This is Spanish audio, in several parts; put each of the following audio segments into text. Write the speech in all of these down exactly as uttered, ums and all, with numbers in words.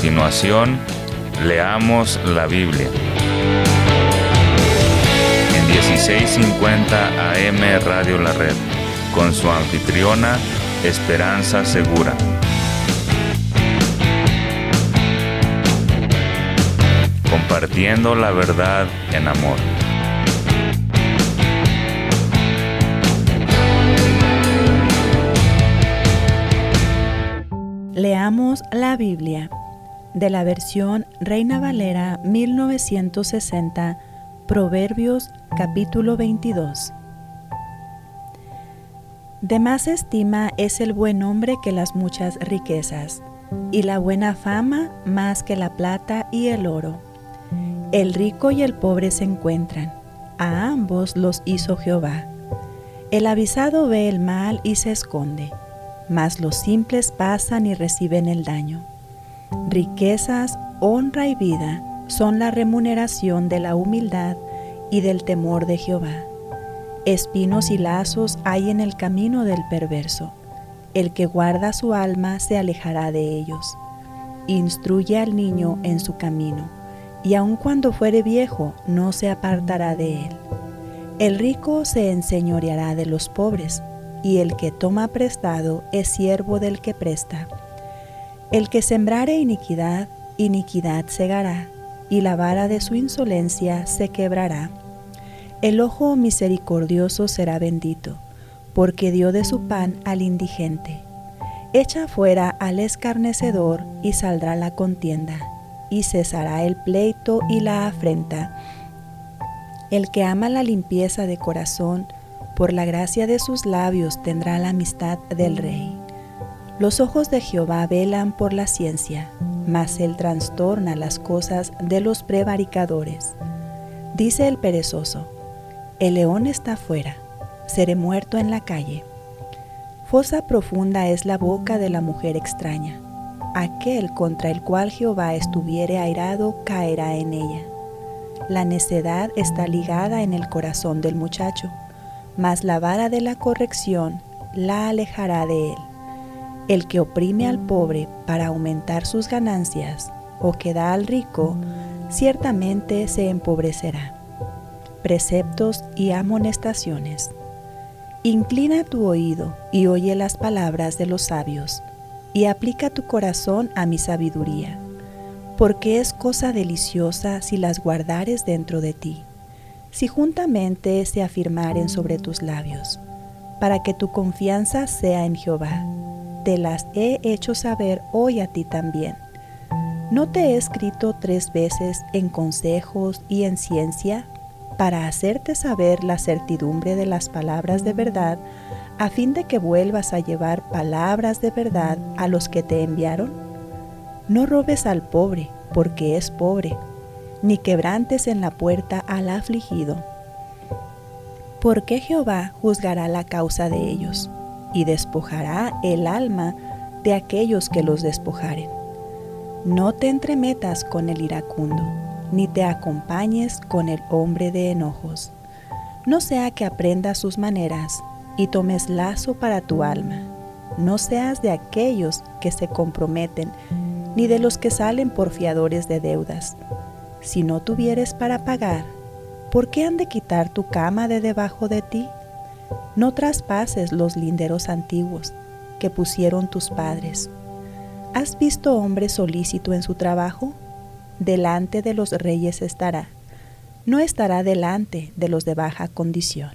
continuación, leamos la Biblia. En dieciséis cincuenta A M Radio La Red, con su anfitriona Esperanza Segura. Compartiendo la verdad en amor. Leamos la Biblia, de la versión Reina Valera mil novecientos sesenta, Proverbios capítulo veintidós. De más estima es el buen hombre que las muchas riquezas, y la buena fama más que la plata y el oro. El rico y el pobre se encuentran, a ambos los hizo Jehová. El avisado ve el mal y se esconde, mas los simples pasan y reciben el daño. Riquezas, honra y vida son la remuneración de la humildad y del temor de Jehová. Espinos y lazos hay en el camino del perverso. El que guarda su alma se alejará de ellos. Instruye al niño en su camino, y aun cuando fuere viejo no se apartará de él. El rico se enseñoreará de los pobres, y el que toma prestado es siervo del que presta. El que sembrare iniquidad, iniquidad segará, y la vara de su insolencia se quebrará. El ojo misericordioso será bendito, porque dio de su pan al indigente. Echa fuera al escarnecedor y saldrá la contienda, y cesará el pleito y la afrenta. El que ama la limpieza de corazón, por la gracia de sus labios tendrá la amistad del rey. Los ojos de Jehová velan por la ciencia, mas él trastorna las cosas de los prevaricadores. Dice el perezoso: el león está fuera, seré muerto en la calle. Fosa profunda es la boca de la mujer extraña. Aquel contra el cual Jehová estuviere airado caerá en ella. La necedad está ligada en el corazón del muchacho, mas la vara de la corrección la alejará de él. El que oprime al pobre para aumentar sus ganancias, o que da al rico, ciertamente se empobrecerá. Preceptos y amonestaciones. Inclina tu oído y oye las palabras de los sabios, y aplica tu corazón a mi sabiduría, porque es cosa deliciosa si las guardares dentro de ti, si juntamente se afirmaren sobre tus labios, para que tu confianza sea en Jehová. Te las he hecho saber hoy a ti también. ¿No te he escrito tres veces en consejos y en ciencia, para hacerte saber la certidumbre de las palabras de verdad, a fin de que vuelvas a llevar palabras de verdad a los que te enviaron? No robes al pobre, porque es pobre, ni quebrantes en la puerta al afligido. Porque Jehová juzgará la causa de ellos, y despojará el alma de aquellos que los despojaren. No te entremetas con el iracundo, ni te acompañes con el hombre de enojos. No sea que aprendas sus maneras y tomes lazo para tu alma. No seas de aquellos que se comprometen, ni de los que salen por fiadores de deudas. Si no tuvieres para pagar, ¿por qué han de quitar tu cama de debajo de ti? No traspases los linderos antiguos que pusieron tus padres. ¿Has visto hombre solícito en su trabajo? Delante de los reyes estará, no estará delante de los de baja condición.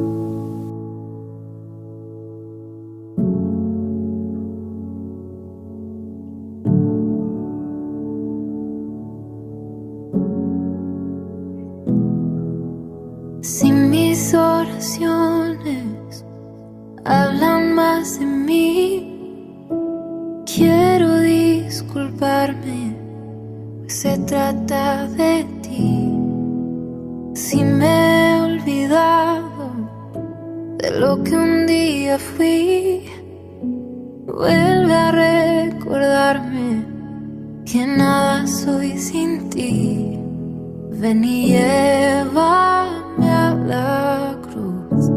Si mis oraciones hablan más de mí, quiero disculparme, pues se trata de ti. Si me he olvidado de lo que un día fui, vuelve a recordarme que nada soy sin ti. Ven y llévame a la cruz,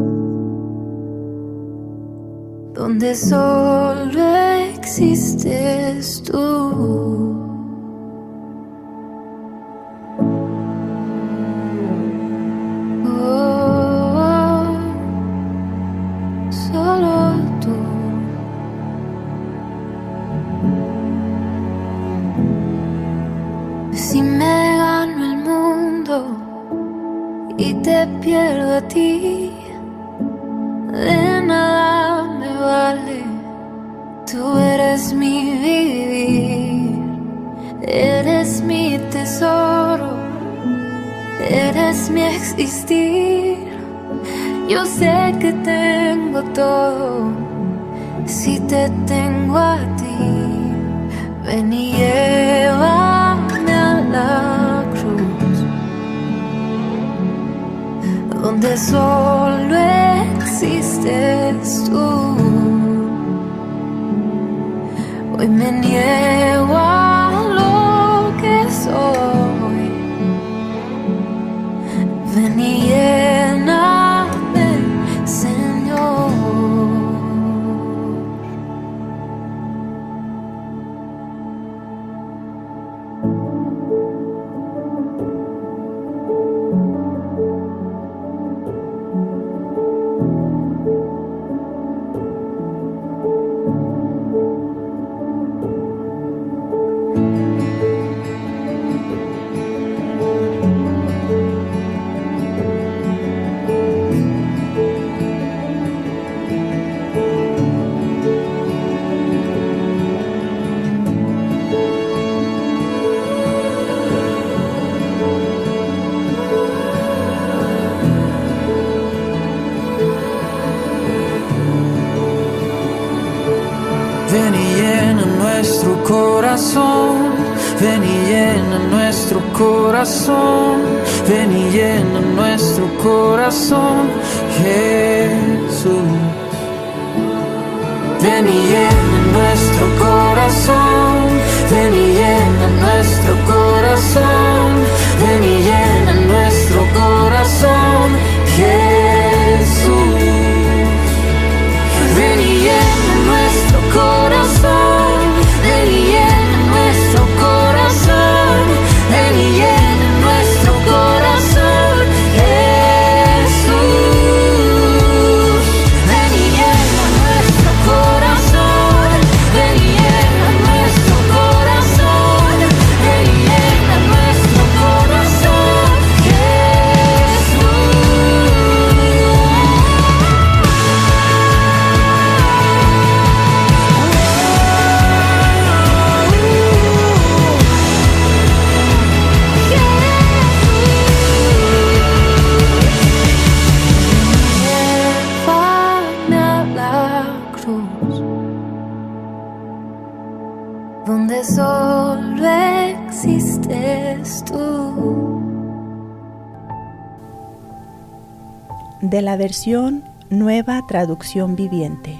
donde solo existes tú. ti, de nada me vale. Tú eres mi vivir, eres mi tesoro, eres mi existir. Yo sé que tengo todo si te tengo a ti. Ven y llévame a la cruz, donde solo existes tú. Hoy me niego a lo que soy. Ven y lléname, Señor. Ven y llena nuestro corazón, ven y llena nuestro corazón, ven y llena nuestro corazón, Jesús. Ven y llena nuestro corazón, ven y llena nuestro corazón, ven y llena nuestro corazón, Jesús. Ven y llena nuestro corazón, ven y llena nuestro corazón, ven y llena nuestro corazón, Jesús. Ven y llena nuestro corazón, ven y llena nuestro corazón, ven y llena nuestro corazón, Jesús. Llévame a la cruz, donde solo existes tú. De la versión Nueva Traducción Viviente.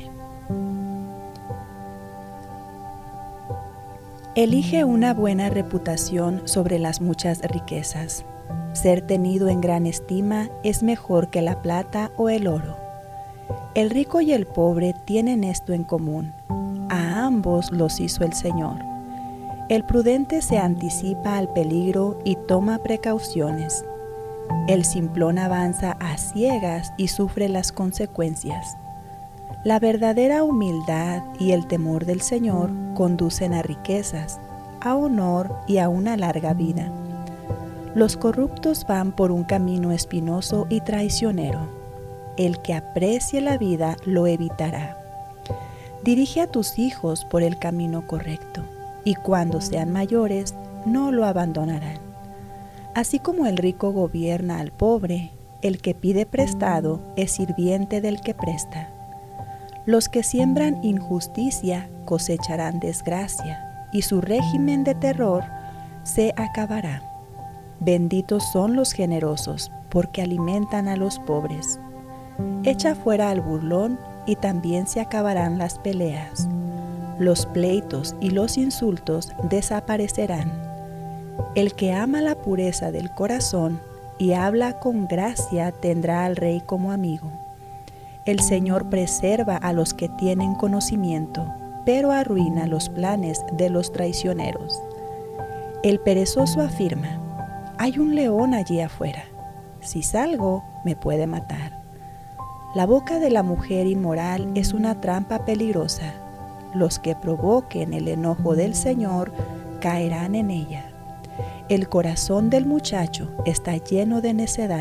Elige una buena reputación sobre las muchas riquezas. Ser tenido en gran estima es mejor que la plata o el oro. El rico y el pobre tienen esto en común. A ambos los hizo el Señor. El prudente se anticipa al peligro y toma precauciones. El simplón avanza a ciegas y sufre las consecuencias. La verdadera humildad y el temor del Señor conducen a riquezas, a honor y a una larga vida. Los corruptos van por un camino espinoso y traicionero. El que aprecie la vida lo evitará. Dirige a tus hijos por el camino correcto, y cuando sean mayores, no lo abandonarán. Así como el rico gobierna al pobre, el que pide prestado es sirviente del que presta. Los que siembran injusticia cosecharán desgracia, y su régimen de terror se acabará. Benditos son los generosos, porque alimentan a los pobres. Echa fuera al burlón, y también se acabarán las peleas. Los pleitos y los insultos desaparecerán. El que ama la pureza del corazón y habla con gracia tendrá al rey como amigo. El Señor preserva a los que tienen conocimiento, pero arruina los planes de los traicioneros. El perezoso afirma: hay un león allí afuera. Si salgo, me puede matar. La boca de la mujer inmoral es una trampa peligrosa. Los que provoquen el enojo del Señor caerán en ella. El corazón del muchacho está lleno de necedad,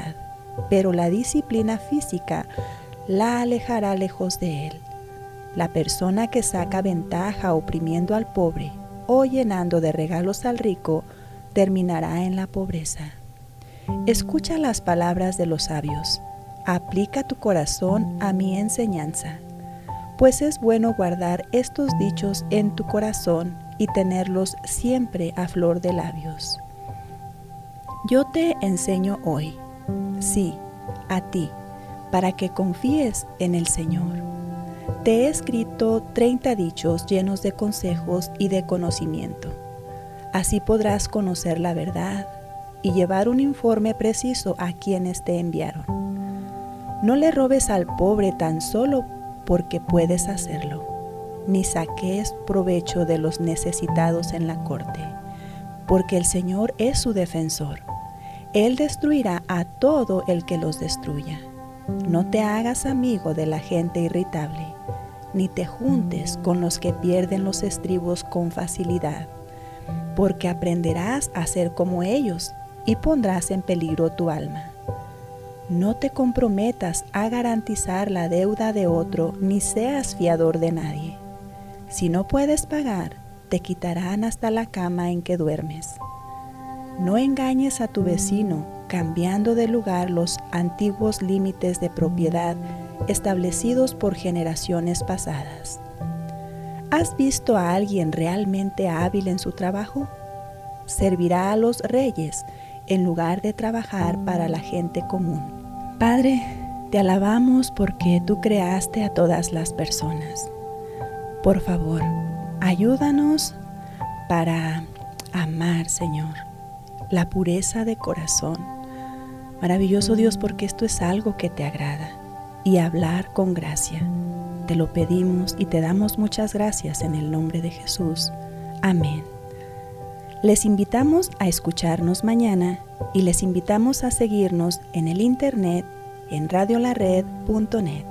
pero la disciplina física la alejará lejos de él. La persona que saca ventaja oprimiendo al pobre o llenando de regalos al rico terminará en la pobreza. Escucha las palabras de los sabios. Aplica tu corazón a mi enseñanza, pues es bueno guardar estos dichos en tu corazón y tenerlos siempre a flor de labios. Yo te enseño hoy, sí, a ti, para que confíes en el Señor. Te he escrito treinta dichos llenos de consejos y de conocimiento. Así podrás conocer la verdad y llevar un informe preciso a quienes te enviaron. No le robes al pobre tan solo porque puedes hacerlo, ni saques provecho de los necesitados en la corte, porque el Señor es su defensor. Él destruirá a todo el que los destruya. No te hagas amigo de la gente irritable, ni te juntes con los que pierden los estribos con facilidad, porque aprenderás a ser como ellos y pondrás en peligro tu alma. No te comprometas a garantizar la deuda de otro, ni seas fiador de nadie. Si no puedes pagar, te quitarán hasta la cama en que duermes. No engañes a tu vecino, cambiando de lugar los antiguos límites de propiedad establecidos por generaciones pasadas. ¿Has visto a alguien realmente hábil en su trabajo? Servirá a los reyes en lugar de trabajar para la gente común. Padre, te alabamos porque tú creaste a todas las personas. Por favor, ayúdanos para amar, Señor, la pureza de corazón. Maravilloso Dios, porque esto es algo que te agrada, y hablar con gracia. Te lo pedimos y te damos muchas gracias en el nombre de Jesús. Amén. Les invitamos a escucharnos mañana y les invitamos a seguirnos en el internet en radio la red punto net.